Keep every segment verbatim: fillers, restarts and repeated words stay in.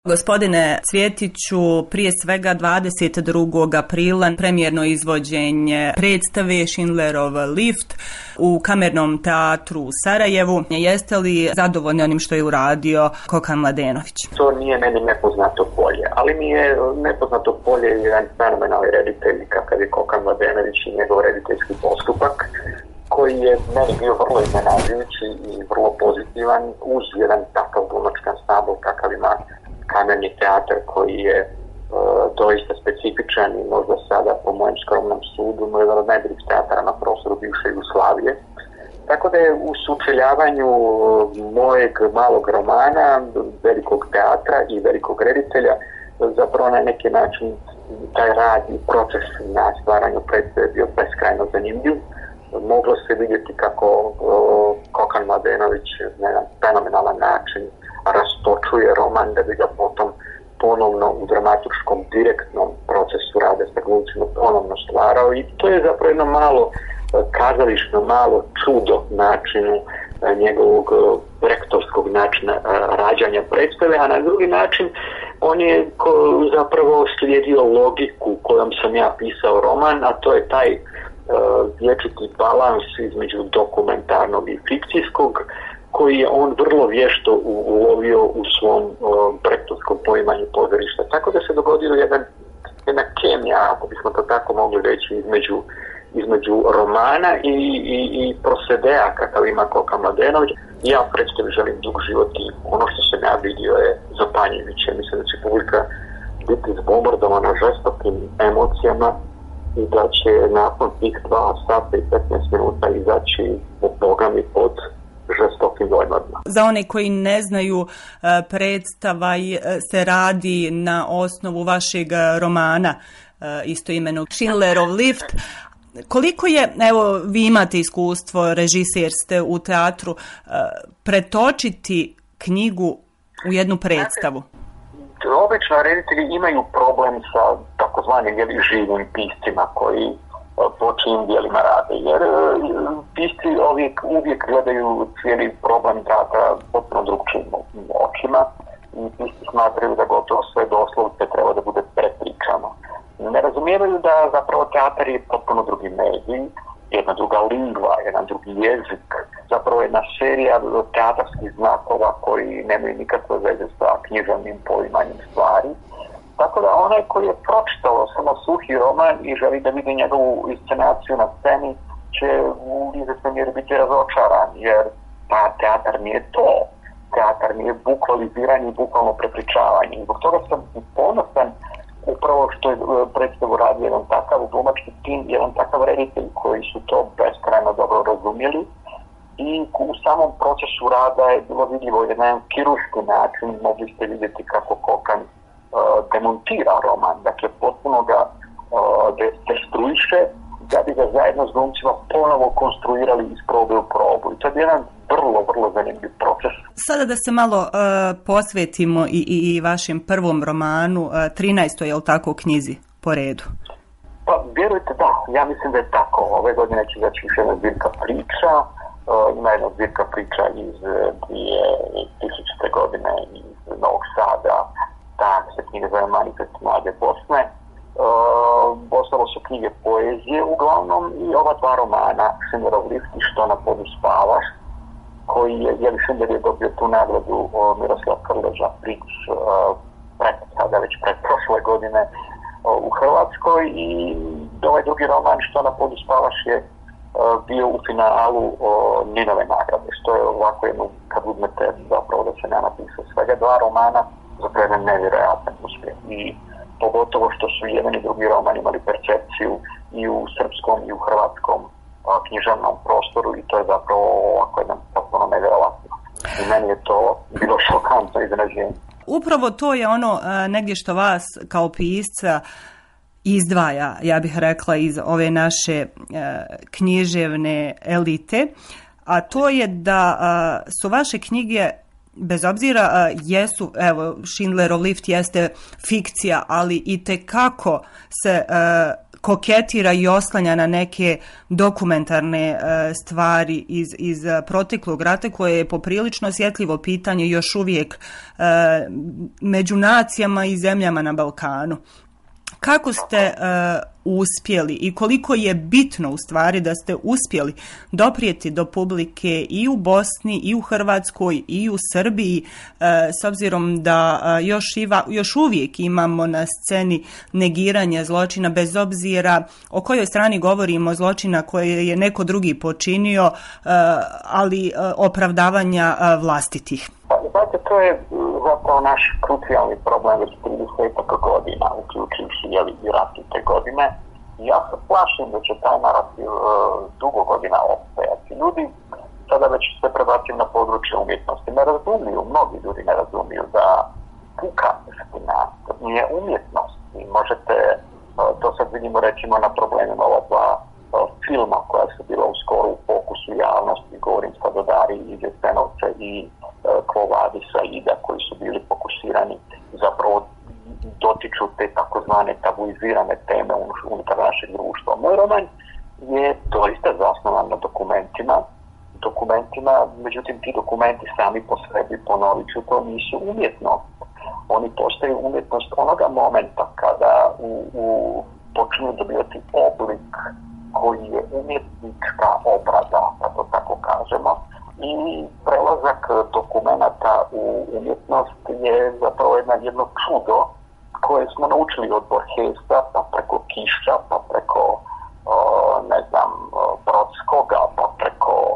Gospodine Cvjetiću, prije svega dvadeset drugog aprila premijerno izvođenje predstave Schindlerov lift u Kamernom teatru u Sarajevu. Jeste li zadovoljni onim što je uradio Kokan Mladenović? To nije meni nepoznato polje, ali mi je nepoznato polje jedan fenomenalni reditelj kakav je Kokan Mladenović i njegov rediteljski postupak, koji je meni bio vrlo iznenađujući i vrlo pozitivan uz jedan takav glumački ansambl kakav ima Kamerni teatar, koji je e, doista specifičan i možda sada po mojem skromnom sudu jedan od najboljih teatara na prostoru bivše Jugoslavije. Tako da je u sučeljavanju mojeg malog romana, velikog teatra i velikog reditelja zapravo na neki način taj rad i proces na stvaranju predstave bio beskrajno zanimljiv. Moglo se vidjeti kako o, Kokan Mladenović na jedan fenomenalan način rastočuje roman da bi ga potom ponovno u dramaturškom direktnom procesu rada sa glumcima ponovno stvarao, i to je zapravo jedno malo kazališno, malo čudo načinu njegovog rektorskog načina rađanja predstave, a na drugi način on je zapravo slijedio logiku kojom sam ja pisao roman, a to je taj vječiti balans između dokumentarnog i fikcijskog, koji je on vrlo vješto ulovio u svom rektorskom poimanju pozorišta. Tako da se dogodio jedan, jedna kemija, ako bismo to tako mogli reći, između, između romana i, i, i prosedea kakav ima Kokan Mladenović. Ja predstavi želim dug život i ono što sam ja vidio je zapanjujuće. Mislim da će publika biti zbombardovana žestokim emocijama i da će nakon tih dva sata i petnaest minuta izaći od Boga mi pod žestokim dojmama. Za one koji ne znaju, predstava se radi na osnovu vašeg romana istoimenog Schindlerov lift. Koliko je, evo vi imate iskustvo, režiser ste u teatru, pretočiti knjigu u jednu predstavu? Obično reditelji imaju problem sa takozvanim živim piscima koji po čijim dijelima rade, jer pisci uvijek, uvijek gledaju cijeli problem teatra potpuno drugčijim očima i pisci smatraju da gotovo sve doslovce treba da bude prepričano. Ne razumijevaju da zapravo teatar je potpuno drugi medij, jedna druga lingva, jedan drugi jezik, zapravo jedna serija teatarskih znakova koji nemaju nikakve veze sa književnim poimanjem stvari. Tako da onaj koji je pročitao samo suhi roman i želi da vidi njegovu inscenaciju na sceni će u izvjesnoj mjeri biti razočaran, jer pa teatar nije to. Teatar nije bukvaliziranje i bukvalno prepričavanje. Zbog toga sam ponosan upravo što je predstavu radio jedan takav glumački tim, jedan takav reditelj koji su to beskrajno dobro razumjeli, i u samom procesu rada je bilo vidljivo jedan kirurški način. Mogli ste vidjeti kako Kokan demontira roman, dakle potpuno ga destruiše da bi ga zajedno s glumcima ponovo konstruirali iz probe u probu. I to je jedan vrlo, vrlo zanimljiv proces. Sada da se malo uh, posvetimo i, i, i vašem prvom romanu, uh, trinaestoj, je li tako, knjizi po redu? Pa vjerujte da, ja mislim da je tako. Ove godine će izaći još jedna zbirka priča, uh, ima jedna zbirka priča iz dvije tisućite. godine iz Novog Sada, da se knjiga zove Manifest mlade Bosne. Uh, ostalo su knjige poezije uglavnom i ova dva romana, Schindlerov lift i Što na podu spavaš, koji je, Jeli Schindler je dobio tu nagradu uh, Miroslav Krleža Pric uh, pred, sada već pred prošle godine uh, u Hrvatskoj, i ovaj drugi roman Što na podu spavaš je uh, bio u finalu uh, Ninove nagrade, što je ovako jedno, kad uzmete zapravo da se ne napisao svega dva romana, zapravo jedan nevjerojatan uspjeh. I pogotovo što su jedan i drugi roman imali percepciju i u srpskom i u hrvatskom a, književnom prostoru, i to je zapravo ovako jedan potpuno nevjerojatno. I meni je to bilo šokantno iznenađenje. Upravo to je ono a, negdje što vas kao pisca izdvaja, ja bih rekla, iz ove naše a, književne elite, a to je da a, su vaše knjige, bez obzira uh, jesu, evo, Schindlerov lift jeste fikcija, ali i tekako se uh, koketira i oslanja na neke dokumentarne e, stvari iz, iz proteklog rata, koje je poprilično osjetljivo pitanje još uvijek e, među nacijama i zemljama na Balkanu. Kako ste e, uspjeli i koliko je bitno u stvari da ste uspjeli doprijeti do publike i u Bosni i u Hrvatskoj i u Srbiji, e, s obzirom da e, još, iva, još uvijek imamo na sceni negiranje zločina, bez obzira o kojoj strani govorimo, zločina koje je neko drugi počinio, e, ali e, opravdavanja e, vlastitih. Znate, to je zapravo naš krucijalni problem već trideset godina, uključujući i rat i te godine. I ja se plašim da će taj narativ uh, dugo godina opstajati. Ljudi sada već se prebacuju na područje umjetnosti. Ne razumiju, mnogi ljudi ne razumiju da puka istina nije umjetnost. I možete, uh, to sad vidimo recimo na problemima ova dva uh, filma koja su bila uskoro u fokusu javnosti, govorim sad o Dariji iz Jasenovca i Quo Vadis Aida, koji su bili fokusirani, zapravo dotiču te takozvane tabuizirane teme unutar našeg društva. Moj roman je doista zasnovan na dokumentima, dokumentima, međutim ti dokumenti sami po sebi, ponovit ću to, nisu umjetnost. Oni postaju umjetnost onoga momenta kada u, u počinju dobivati oblik koji je umjetnička obrada, da to tako kažemo. I prelazak dokumenata u umjetnost je zapravo jedna, jedno čudo koje smo naučili od Borgesa, pa preko Kiša, pa preko o, ne znam, Brodskoga, pa preko o,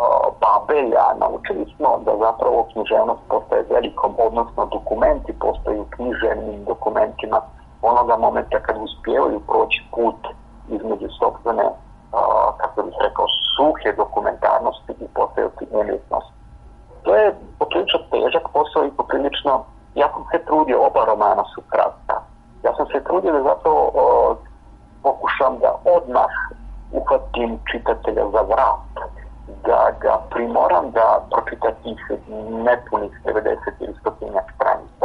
Babelja. Naučili smo da zapravo književnost postaje velikom, odnosno dokumenti postaju književnim dokumentima onoga momenta kad uspijevaju proći put između sopstvene, Uh, kako bih rekao, suhe dokumentarnosti i postaju umjetnost. To je poprilično težak posao i poprilično, ja sam se trudio, oba romana su kratka. Ja sam se trudio da zapravo uh, pokušam da odmah uhvatim čitatelja za vrat, da ga primoram da pročita tih nepunih devedeset ili stotinjak stranica.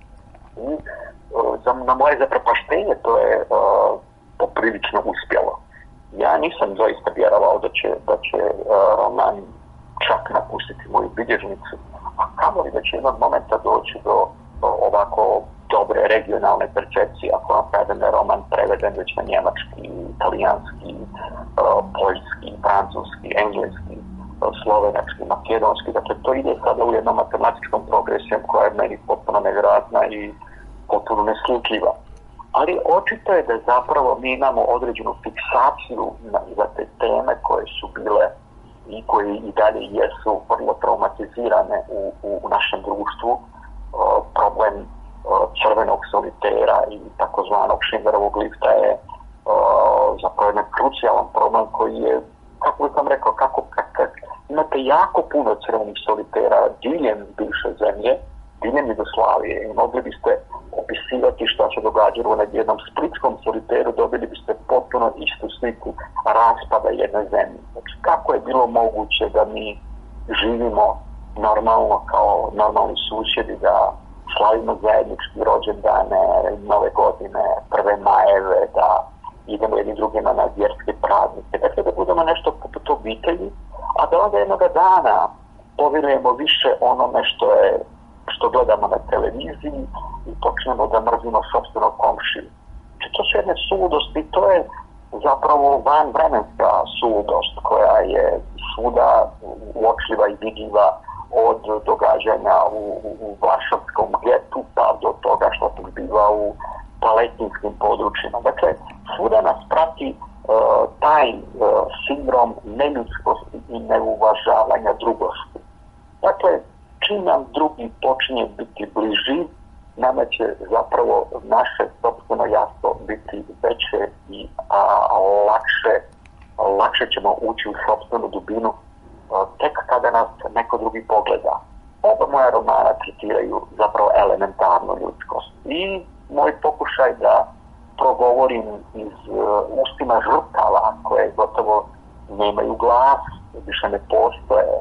I uh, za, na moje zaprepaštenje to je uh, poprilično uspjelo. Ja nisam doista vjerovao da će, da će uh, roman čak napustiti moju bilježnicu, a kamoli da će jednog momenta doći do, do ovako dobre regionalne percepcije, ako vam kažem da je roman preveden već na njemački, italijanski, uh, poljski, francuski, engleski, uh, slovenački, makedonski. Dakle, to ide sada u jednom matematičkom progresijom koja je meni potpuno nevjerojatna i potpuno neslutljiva. Ali očito je da zapravo mi imamo određenu fiksaciju na, za te teme koje su bile i koje i dalje jesu vrlo traumatizirane u, u našem društvu. O, problem o, crvenog solitera i takozvanog Schindlerovog lifta je o, zapravo jedan krucijalan problem koji je, kako bih vam rekao, kako, kako imate jako puno crvenih solitera diljem bivše zemlje, diljem Jugoslavije, i mogli biste opisivati što se događalo na jednom splitskom soliteru, dobili biste potpuno istu sliku raspada jedne zemlje. Znači, kako je bilo moguće da mi živimo normalno kao normalni susjedi, da slavimo zajednički rođendane, nove godine, prve majeve, da idemo jedni drugima na vjerske praznike. Dakle, da budemo nešto poput obitelji, a da onda jednoga dana povjerujemo više onome što je što gledamo na televiziji i počnemo da mrzimo sopstvenog komšiju. Znači, to su jedne suludosti, to je zapravo vanvremenska suludost koja je svuda uočljiva i vidljiva, od događanja u, u, u Varšavskom getu pa do toga što se zbiva u palestinskim područjima. Dakle, svuda nas prati uh, taj uh, sindrom neljudskosti i neuvažavanja drugosti. Dakle, čim nam drugi počinje biti bliži, nama će zapravo naše sopstveno jasno biti veće i a, lakše, lakše ćemo ući u sopstvenu dubinu a, tek kada nas neko drugi pogleda. Oba moja romana tretiraju zapravo elementarnu ljudskost. I moj pokušaj da progovorim iz uh, ustima žrtava koje gotovo nemaju glas, više ne postoje,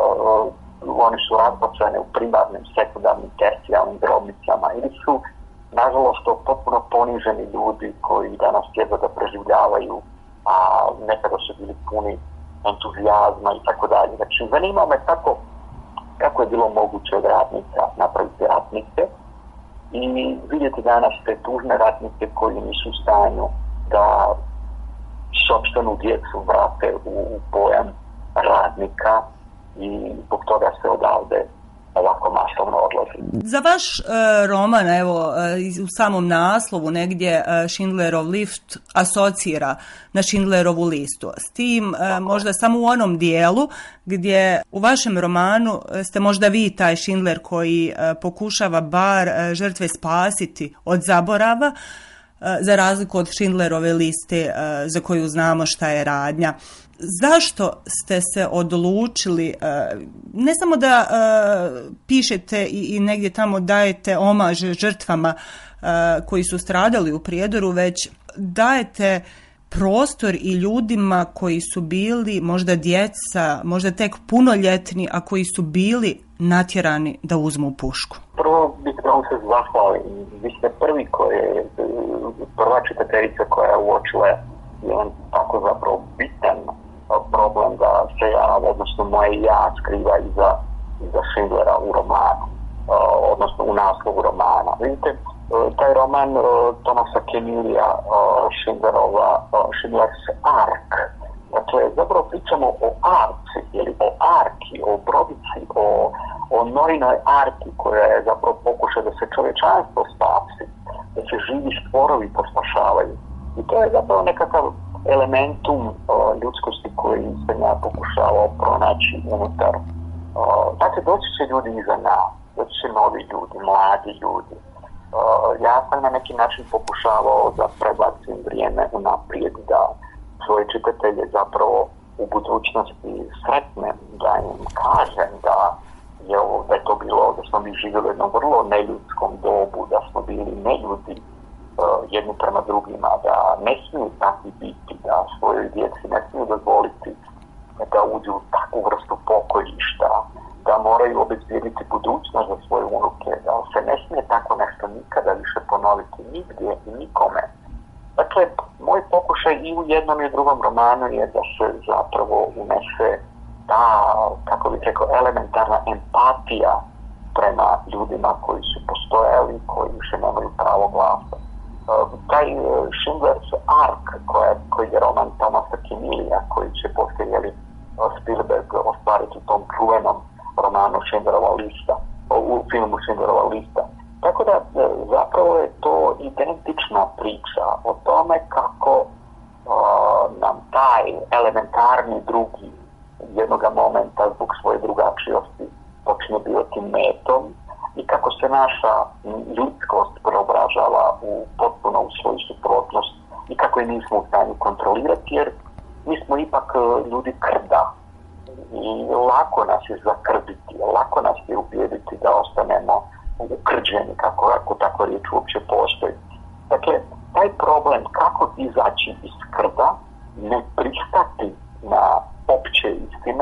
uh, oni su razbacane u primarnim, sekundarnim, tercijalnim grobnicama ili su nažalost to potpuno poniženi ljudi koji danas jedva da preživljavaju, a nekada su bili puni entuzijazma i tako dalje. Znači, zanima me tako kako je bilo moguće od ratnika napraviti ratnike i vidjeti danas te tužne ratnike koji nisu u stanju da sopstvenu djecu vrate u pojam radnika i zbog toga se odavde ovako masovno odlazi. Za vaš e, roman, evo, e, u samom naslovu negdje e, Schindlerov lift asocira na Schindlerovu listu. S tim e, možda samo u onom dijelu gdje u vašem romanu ste možda vi taj Schindler koji e, pokušava bar e, žrtve spasiti od zaborava, e, za razliku od Schindlerove liste e, za koju znamo šta je radnja. Zašto ste se odlučili, ne samo da pišete i negdje tamo dajete omaž žrtvama koji su stradali u Prijedoru, već dajete prostor i ljudima koji su bili možda djeca, možda tek punoljetni, a koji su bili natjerani da uzmu pušku? Prvo bih da vam se zahvalim. Vi ste prvi koji je, prva čitateljica koja je uočila jedan tako zapravo bitan problem da se ja, odnosno moje ja skriva iza, iza Schindlera u romanu, uh, odnosno u naslovu romana. Vidite, uh, taj roman uh, Thomasa Kemirija, uh, Schindlerova, uh, Schindler's Ark, dakle, zapravo pričamo o arci, ili o arki, o brodici, o, o Norinoj arki koja je zapravo pokušaj da se čovječanstvo spasi, da se živi stvorovi pospašavaju. I to je zapravo nekakav elementum uh, ljudskosti koji sam ja pokušavao pronaći unutar. Uh, znači, doći će ljudi iza nas, doći će novi ljudi, mladi ljudi. Uh, ja sam na neki način pokušavao da prebacim vrijeme unaprijed, da svoje čitatelje zapravo u budućnosti sretnem, da im kažem da je, ovo, da je to bilo, da smo mi živjeli u jednom vrlo neljudskom dobu, da smo bili neljudi jedni prema drugima, da ne smiju takvi biti, da svojoj djeci ne smiju dozvoliti da uđu u takvu vrstu pokojišta, da moraju obezbijediti budućnost za svoje unuke, da se ne smije tako nešto nikada više ponoviti nigdje i nikome. Dakle, moj pokušaj i u jednom i u drugom romanu je da se zapravo unese ta, kako bih rekao, elementarna empatija prema ljudima koji su postojali, koji više nemaju pravo glasa. Taj Schindler's Ark, koja, koji je roman Thomasa Kemirija, koji će poslije jeli, Spielberg ostvariti u tom čuvenom romanu Schindlerova lista, u filmu Schindlerova lista. Tako da zapravo je to identična priča o tome kako uh, nam taj elementarni drugi jednoga momenta zbog svoje drugačijosti počne biti metom i kako se naša ljudskost preobražava u potpuno u svoju suprotnost i kako je nismo u stanju kontrolirati, jer mi smo ipak ljudi krda i lako nas je zakrbiti, lako nas je ubijediti da ostanemo ukrđeni, kako, ako tako riječ uopće postoji. Dakle, taj problem kako izaći iz krda, ne pristati na opće istine,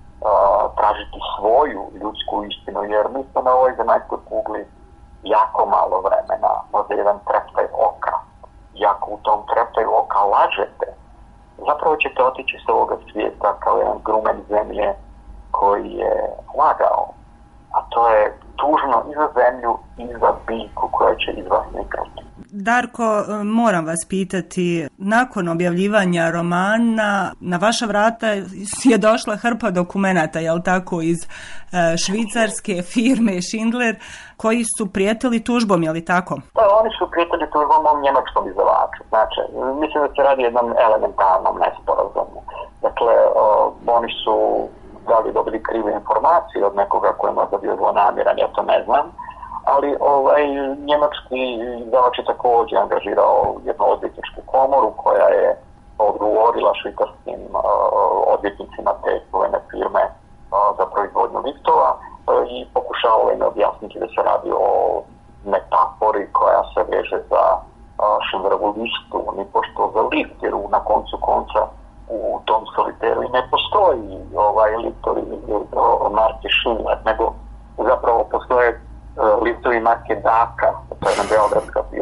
tražiti svoju ljudsku istinu, jer mi smo na ovoj zemaljskoj kugli jako malo vremena, možda jedan treptaj oka. I ako u tom treptaju oka lažete, zapravo ćete otići s ovoga svijeta kao jedan grumen zemlje koji je lagao. A to je tužno i za zemlju i za biljku koja će iz vas niknuti. Darko, moram vas pitati, nakon objavljivanja romana na vaša vrata je došla hrpa dokumenata, jel tako, iz e, švicarske firme Schindler, koji su prijetili tužbom, je li tako? Da, oni su prijetili tužbom o njemačkom izdavaču. Znači, mislim da se radi jednom elementarnom nesporazumu. Dakle, o, oni su da li dobili krive informacije od nekoga koji je možda bio zlonamjeran, ja to ne znam. Ali ovaj, njemački izdavač je također angažirao jednu odvjetničku komoru koja je odgovorila švicarskim uh, odvjetnicima te čuvene firme uh, za proizvodnju liftova uh, i pokušavao im objasniti da se radi o metafori koja se veže za uh, Schindlerovu listu, ni pošto za lift, jer na koncu konca u tom soliteru i ne postoji ovaj liftovi uh, marke Schindler, nego zapravo postoje liftovi marke Daka, to je jedna beogradska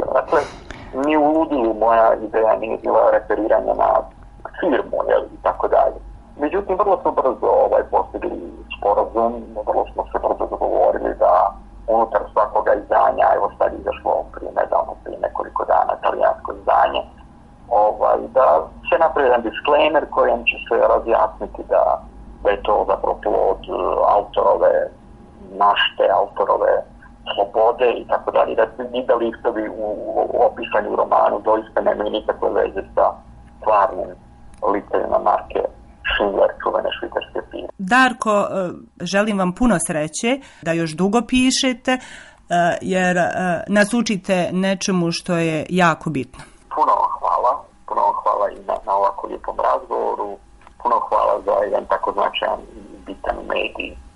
ni u ludilu moja ideja nije bila referiranja na firmu, jel, i tako dalje. Međutim, vrlo smo brzo ovaj, postigli sporazum, vrlo smo se brzo dogovorili da unutar svakoga izdanja, evo sad izašlo prije nedavno, prije nekoliko dana, talijansko izdanje, ovaj, da se napravi jedan disclaimer kojem će se razjasniti da, da je to zapravo plod autorove mašte, autorove slobode i tako dalje, da i da listovi u, u opisanju u romanu doista nemaju nikakve veze sa stvarnim listovima marke Schindler, čuvene švicarske firme. Darko, želim vam puno sreće da još dugo pišete, jer nas učite nečemu što je jako bitno. Puno vam hvala, puno vam hvala i na, na ovako lijepom razgovoru, puno hvala za jedan tako značajan bitan medij